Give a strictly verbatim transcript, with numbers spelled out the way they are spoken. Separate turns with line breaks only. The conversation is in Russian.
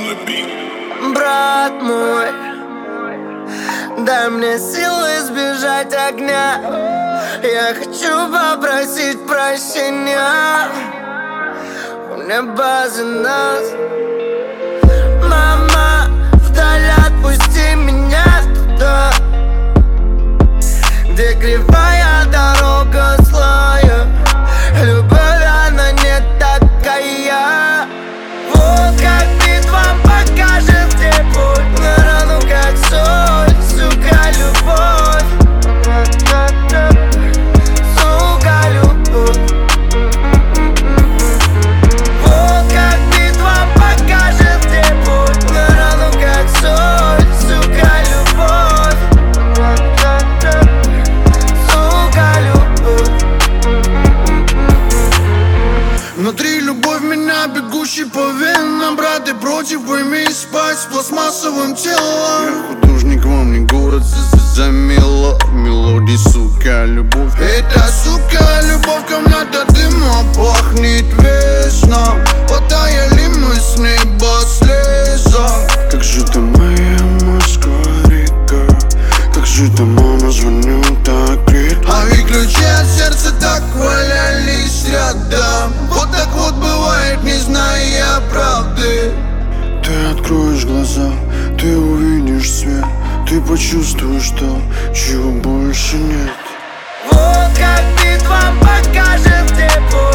Брат мой, дай мне силы избежать огня. Я хочу попросить прощения у неба за нас. Мама, вдаль отпусти меня туда, где кривая дорога злая. Любовь, она не такая. Вот как битва покажет, где путь на рану, как соль, сука, любовь. Сука, любовь. Вот как битва покажет, где путь на рану, как соль, сука, любовь. Сука, любовь.
Внутри любовь меня, бегущий по венам. Брат, ты против, пойми, спать с пластмассовым телом. Я художник, вам не город замело. Мелодии, сука, любовь. Это, сука, любовь ко мне до дыма пахнет вечно. Потаяли мы с неба слеза. Как же ты, моя Москва-река, как же ты, мама, звоню так редко. А ведь ключи от сердца так валялись рядом. Вот так вот бывает, не зная правды. Ты откроешь глаза, ты увидишь свет, ты почувствуешь то, чего больше нет.
Вот как битва покажет, где путь